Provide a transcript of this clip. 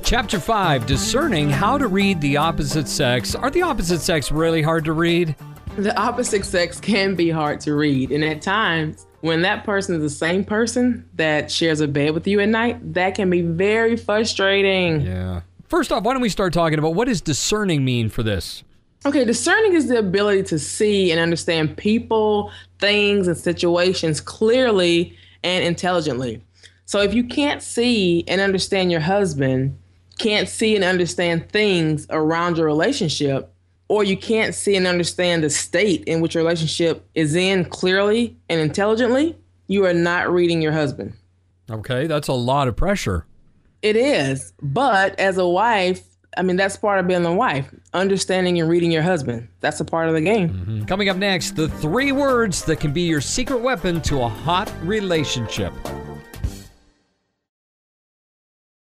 Chapter 5, discerning how to read the opposite sex. Are the opposite sex really hard to read? The opposite sex can be hard to read. And at times, when that person is the same person that shares a bed with you at night, that can be very frustrating. Yeah. First off, why don't we start talking about what does discerning mean for this? Okay, discerning is the ability to see and understand people, things, and situations clearly and intelligently. So if you can't see and understand your husband, can't see and understand things around your relationship, or you can't see and understand the state in which your relationship is in clearly and intelligently, you are not reading your husband. Okay, that's a lot of pressure. It is. But as a wife, that's part of being a wife. Understanding and reading your husband. That's a part of the game. Mm-hmm. Coming up next, the 3 words that can be your secret weapon to a hot relationship.